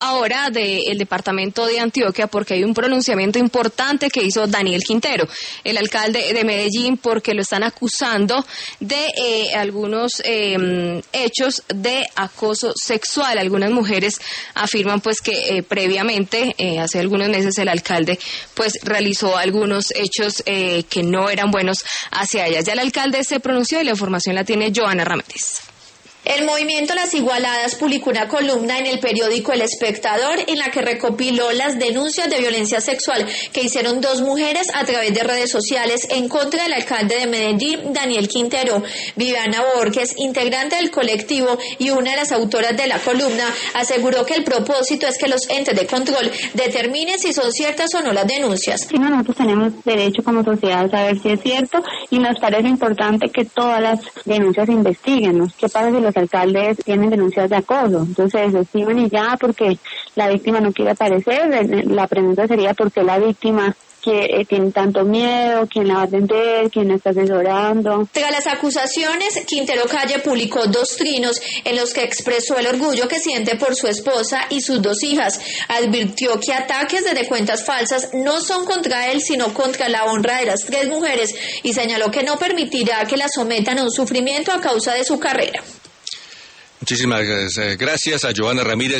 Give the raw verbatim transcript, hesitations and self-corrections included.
ahora del departamento de Antioquia porque hay un pronunciamiento importante que hizo Daniel Quintero, el alcalde de Medellín, porque lo están acusando de eh, algunos eh, hechos de acoso sexual. Algunas mujeres afirman pues que eh, previamente, eh, hace algunos meses, el alcalde pues realizó algunos hechos eh, que no eran buenos hacia ellas. Ya el alcalde se pronunció y la información la tiene Joana Ramírez. El movimiento Las Igualadas publicó una columna en el periódico El Espectador en la que recopiló las denuncias de violencia sexual que hicieron dos mujeres a través de redes sociales en contra del alcalde de Medellín, Daniel Quintero. Viviana Borges, integrante del colectivo y una de las autoras de la columna, aseguró que el propósito es que los entes de control determinen si son ciertas o no las denuncias. Sí, nosotros tenemos derecho como sociedad a saber si es cierto y nos parece importante que todas las denuncias se investiguen, ¿no? ¿Qué pasa si los alcaldes tienen denuncias de acoso? Entonces se desestiman y ya, porque la víctima no quiere aparecer. La pregunta sería por qué la víctima que eh, tiene tanto miedo, quién la va a atender, quién la está asesorando. Tras las acusaciones, Quintero Calle publicó dos trinos en los que expresó el orgullo que siente por su esposa y sus dos hijas. Advirtió que ataques desde cuentas falsas no son contra él, sino contra la honra de las tres mujeres, y señaló que no permitirá que la sometan a un sufrimiento a causa de su carrera. Muchísimas gracias a Joana Ramírez.